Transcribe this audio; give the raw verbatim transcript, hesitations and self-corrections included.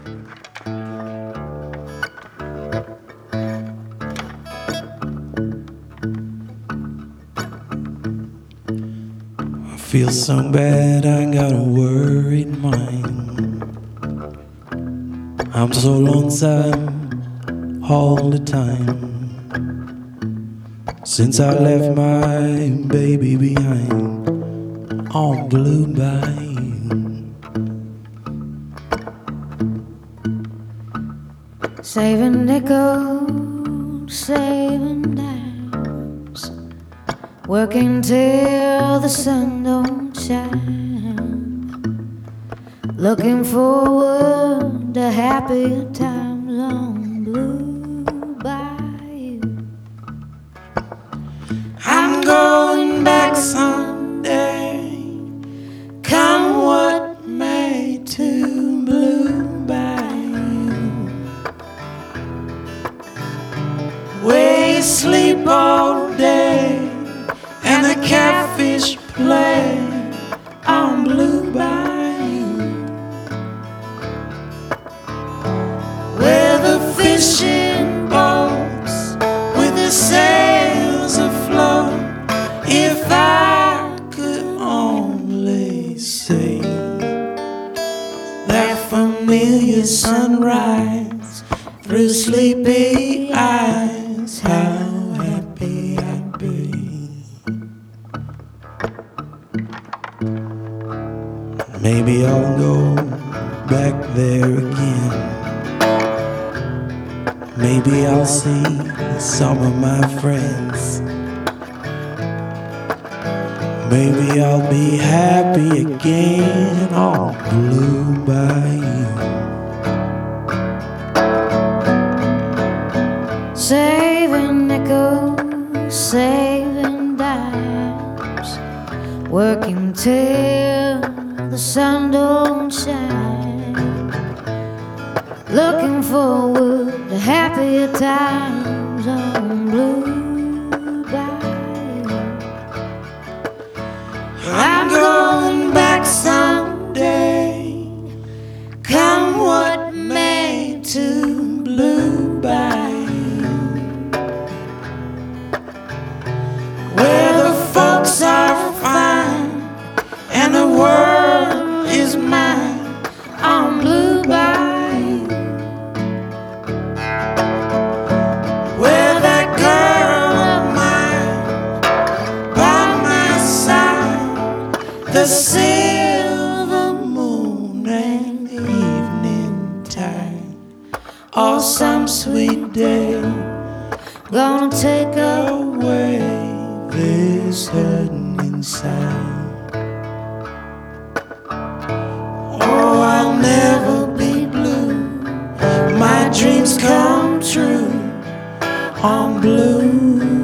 I feel so bad, I got a worried mind. I'm so lonesome all the time. Since I left my baby behind on Blue Bayou. Saving nickels, saving dimes, working till the sun don't shine, looking forward to happier times on Blue Bayou. I'm going back someday, come what may, to Blue Bayou, where you sleep all day and the catfish play on Blue Bayou, where the fishing boats with the sails afloat. If I could only see that familiar sunrise through sleepy eyes, how happy I'd be. Maybe I'll go back there again. Maybe I'll see some of my friends. Maybe I'll be happy again on Blue Bayou. Saving nickels, saving dimes, working till the sun don't shine, looking forward to happier times on Blue Bayou. I'm going back someday, come what may, to Blue Bayou, where the folks are fine and the world is mine on Blue Bayou, where that girl of mine by my side, the silver moon and evening tide, or some sweet day gonna take away this hurting inside. Oh, I'll never be blue, my dreams come true on Blue